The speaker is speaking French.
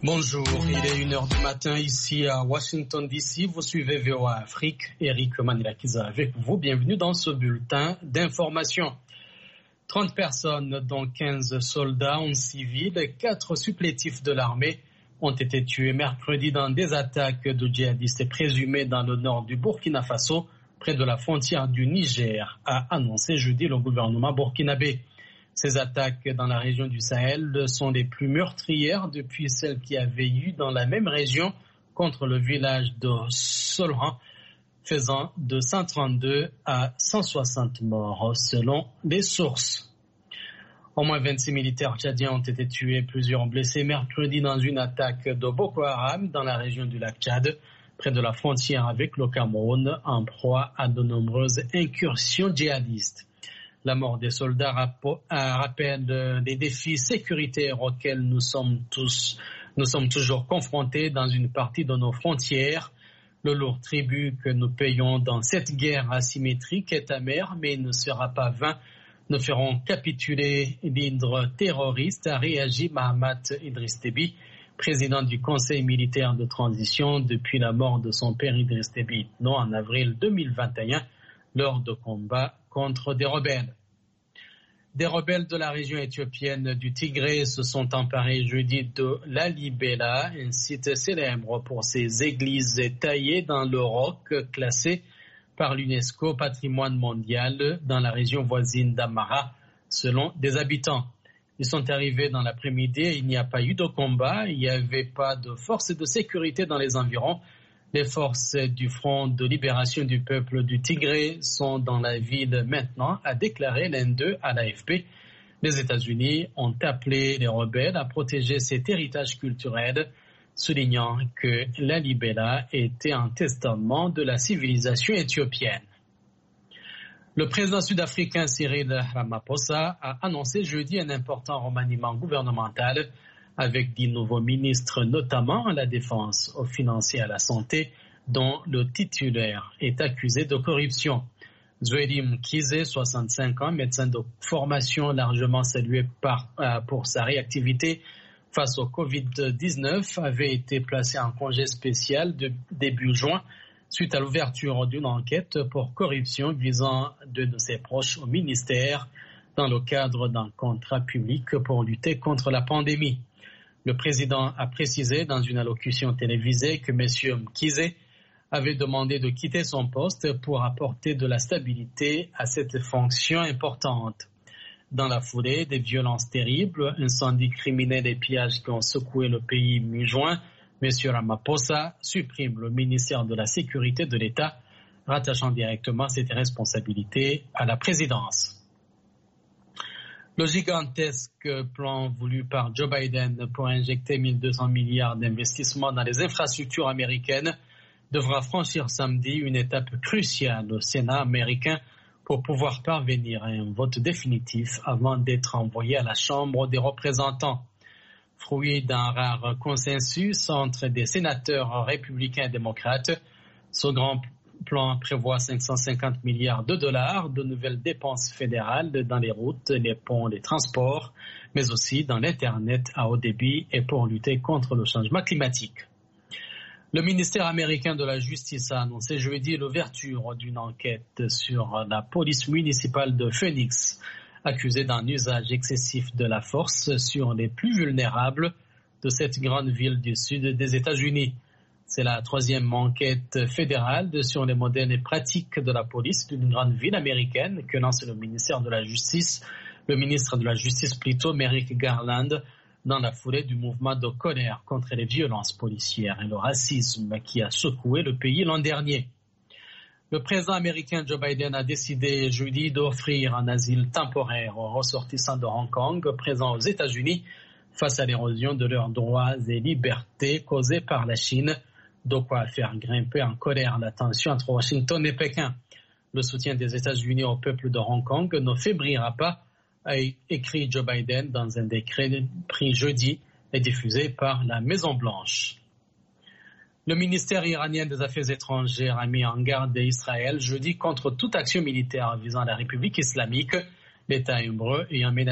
Bonjour, il est 1h du matin ici à Washington DC. Vous suivez VOA Afrique. Eric Manilakiza avec vous. Bienvenue dans ce bulletin d'information. 30 personnes, dont 15 soldats, 11 civils et 4 supplétifs de l'armée ont été tués mercredi dans des attaques de djihadistes présumés dans le nord du Burkina Faso, près de la frontière du Niger, a annoncé jeudi le gouvernement burkinabé. Ces attaques dans la région du Sahel sont les plus meurtrières depuis celles qui avaient eu dans la même région contre le village de Solran, faisant de 132 à 160 morts selon les sources. Au moins 26 militaires tchadiens ont été tués et plusieurs blessés mercredi dans une attaque de Boko Haram dans la région du lac Tchad, près de la frontière avec le Cameroun, en proie à de nombreuses incursions djihadistes. La mort des soldats rappelle les défis sécuritaires auxquels nous sommes toujours confrontés dans une partie de nos frontières. Le lourd tribut que nous payons dans cette guerre asymétrique est amer, mais il ne sera pas vain. Nous ferons capituler l'hydre terroriste, a réagi Mahamat Idriss Déby, président du Conseil militaire de transition depuis la mort de son père Idriss Déby Itno en avril 2021 lors de combats contre des rebelles. Des rebelles de la région éthiopienne du Tigré se sont emparés jeudi de Lalibela, un site célèbre pour ses églises taillées dans le roc classé par l'UNESCO patrimoine mondial dans la région voisine d'Amara, selon des habitants. Ils sont arrivés dans l'après-midi et il n'y a pas eu de combat, il n'y avait pas de forces de sécurité dans les environs. Les forces du Front de libération du peuple du Tigré sont dans la ville maintenant, a déclaré l'un d'eux à l'AFP. Les États-Unis ont appelé les rebelles à protéger cet héritage culturel, soulignant que Lalibela était un testament de la civilisation éthiopienne. Le président sud-africain Cyril Ramaphosa a annoncé jeudi un important remaniement gouvernemental avec 10 nouveaux ministres, notamment à la défense, aux finances et à la santé, dont le titulaire est accusé de corruption. Zweli Mkhize, 65 ans, médecin de formation largement salué pour sa réactivité face au Covid-19, avait été placé en congé spécial début juin suite à l'ouverture d'une enquête pour corruption visant deux de ses proches au ministère dans le cadre d'un contrat public pour lutter contre la pandémie. Le président a précisé dans une allocution télévisée que M. Mkhize avait demandé de quitter son poste pour apporter de la stabilité à cette fonction importante. Dans la foulée, des violences terribles, incendies criminels et pillages qui ont secoué le pays mi-juin, M. Ramaphosa supprime le ministère de la Sécurité de l'État, rattachant directement cette responsabilité à la présidence. Le gigantesque plan voulu par Joe Biden pour injecter 1200 milliards d'investissements dans les infrastructures américaines devra franchir samedi une étape cruciale au Sénat américain pour pouvoir parvenir à un vote définitif avant d'être envoyé à la Chambre des représentants. Fruit d'un rare consensus entre des sénateurs républicains et démocrates, ce grand plan prévoit 550 milliards de dollars de nouvelles dépenses fédérales dans les routes, les ponts, les transports, mais aussi dans l'Internet à haut débit et pour lutter contre le changement climatique. Le ministère américain de la Justice a annoncé jeudi l'ouverture d'une enquête sur la police municipale de Phoenix, accusée d'un usage excessif de la force sur les plus vulnérables de cette grande ville du sud des États-Unis. C'est la troisième enquête fédérale sur les modèles et pratiques de la police d'une grande ville américaine que lance le ministère de la Justice, le ministre de la Justice plutôt, Merrick Garland, dans la foulée du mouvement de colère contre les violences policières et le racisme qui a secoué le pays l'an dernier. Le président américain Joe Biden a décidé jeudi d'offrir un asile temporaire aux ressortissants de Hong Kong présents aux États-Unis face à l'érosion de leurs droits et libertés causée par la Chine, de quoi faire grimper en colère la tension entre Washington et Pékin. Le soutien des États-Unis au peuple de Hong Kong ne faiblira pas, a écrit Joe Biden dans un décret pris jeudi et diffusé par la Maison-Blanche. Le ministère iranien des Affaires étrangères a mis en garde Israël jeudi contre toute action militaire visant la République islamique, l'État hébreu ayant menacé